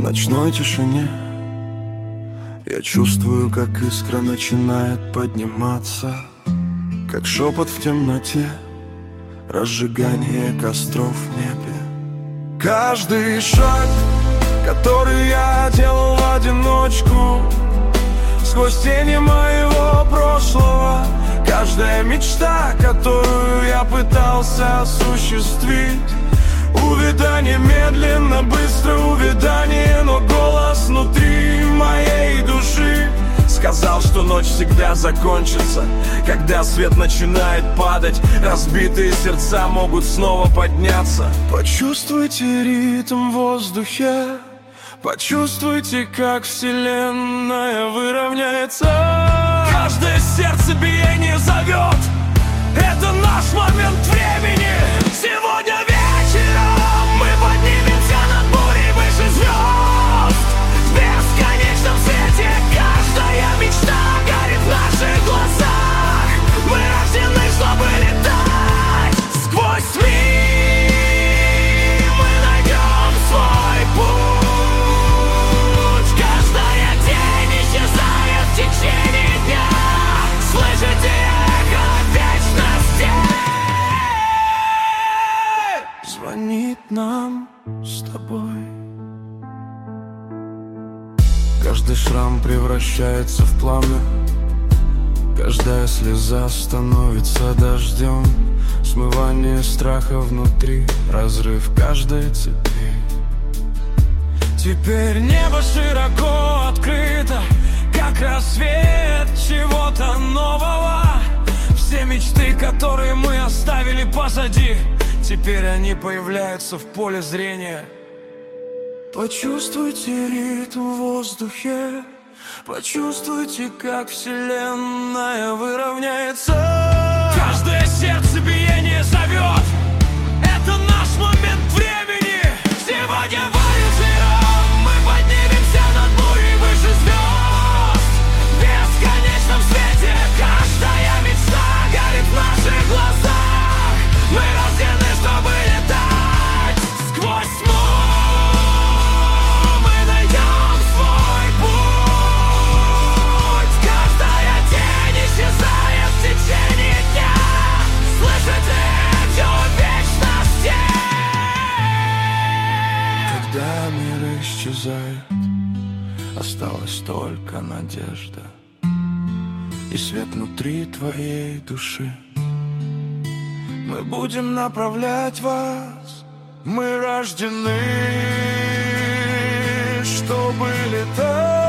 ночной тишине я чувствую, как искра начинает подниматься, как шепот в темноте, разжигание костров в небе. Каждый шаг, который я делал в одиночку, сквозь тени моего прошлого, каждая мечта, которую я пытался осуществить. Увядание, медленно, быстро увядание, но голос внутри моей души сказал, что ночь всегда закончится, когда свет начинает падать, разбитые сердца могут снова подняться. Почувствуйте ритм в воздухе, почувствуйте, как вселенная выровняется. Каждое сердцебиение зовет, это наш момент времени. Сегодня вечером мы поднимемся над бурей выше звезд. В бесконечном свете каждая мечта горит в наших глазах. Мы рождены, чтобы летать сквозь мир. Мы найдем свой путь. Каждая тень исчезает в течение дня. Слышите эхо вечности? Звонит нам с тобой. Каждый шрам превращается в пламя, каждая слеза становится дождем. Смывание страха внутри, разрыв каждой цепи. Теперь небо широко открыто, как рассвет чего-то нового. Все мечты, которые мы оставили позади, теперь они появляются в поле зрения. Почувствуйте ритм в воздухе, почувствуйте, как вселенная выровняется. Каждое сердцебиение зовет, это наш момент времени. Сегодня вечером мы поднимемся над бурей выше звезд. В бесконечном свете каждая мечта горит в наших глазах. Мы рождены, чтобы летать сквозь тьму. Мы найдем свой путь. Каждая тень исчезает в течение дня. Слышите эхо вечности? Когда мир исчезает, осталась только надежда и свет внутри твоей души. Мы будем направлять вас. Мы рождены, чтобы летать.